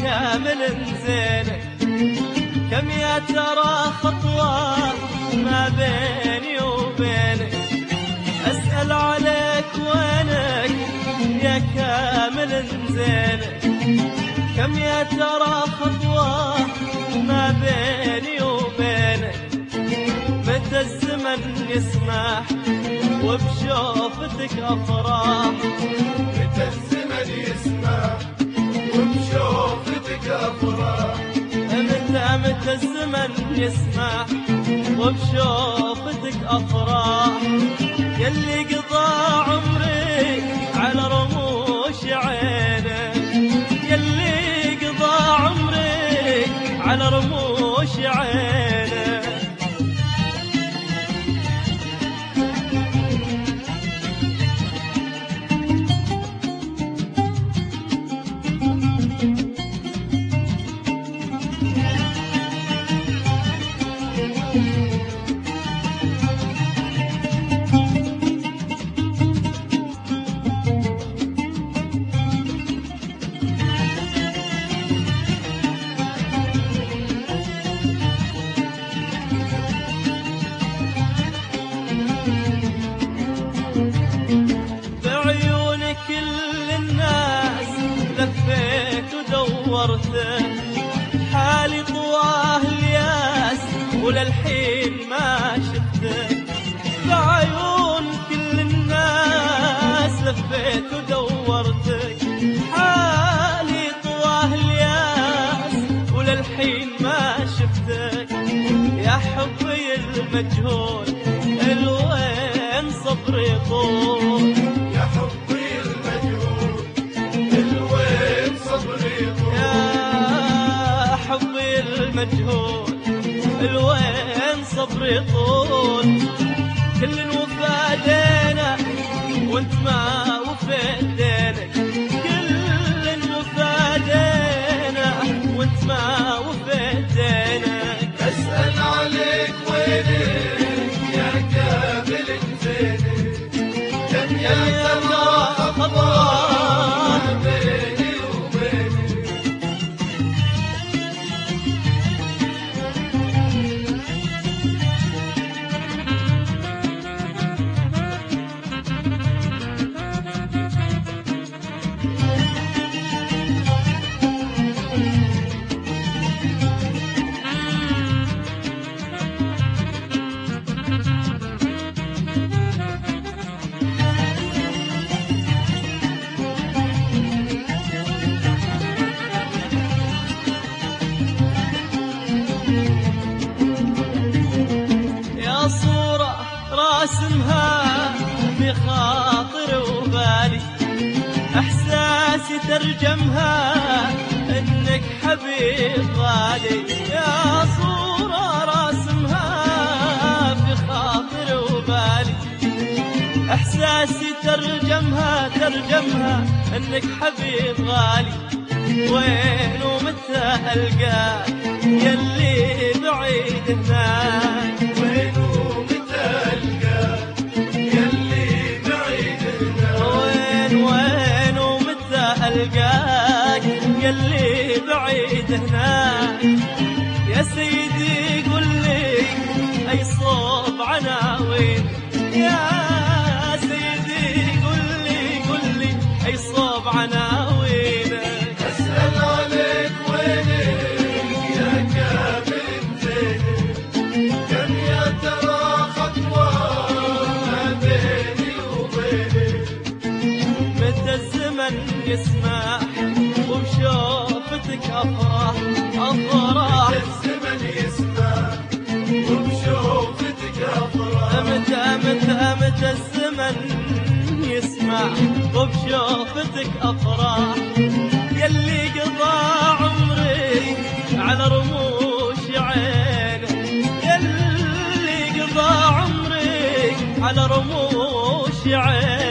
كامل زينك. كم يا ترى خطوة ما بيني وبينك، أسأل عليك وينك يا كامل زينك. كم يا ترى خطوة ما بيني وبينك، متى الزمن يسمح وبشوفتك أفراح. متى الزمن يسمح وبشوفتك أفراح. متى الزمن يسمح وبشوفتك أفراح. يلي قضى عمري على رموش عينك، يلي قضى عمري على رموش عينك. لفيت ودورت حالي طواه الياس وللحين ما شفته. بعيون كل الناس لفيت ودورتك، حالي طواه الياس وللحين ما شفتك. يا حبي المجهول الوين صبري طول، يا حبي المجهول الوين صبري طول. يا حبي المجهول الوين صبري طول. كل الوفا دينا وانت ما وفيت دينك، كل الوفا دينا وانت ما وفيت دينك. أسأل عليك وينك يا كامل زينك. كم يا ترى خطوة بيني وبينك. راسمها بخاطر وبالي، احساسي ترجمها انك حبيب غالي. يا صورة راسمها بخاطر وبالي، احساسي ترجمها انك حبيب غالي. وين ومتى القاك يلي بعيد هناك، وين ومتى القاك يلي بعيد هناك. وين ومتى القاك يلي بعيد هناك. يا سيدي قل لي اي صوب عناوين، يا سيدي قل لي اي صوب عناوين. أسأل عليك وينك يا كامل زينك. كم يا ترى خطوة ما بيني وبينك. متى الزمن يسمح وبشوفتك أفراح. متى الزمن يسمح وبشوفتك أفراح. متى الزمن يسمع وبشوفتك أفراح. يلي قضى عمري على رموش عينك، يلي قضى عمري على رموش عينك.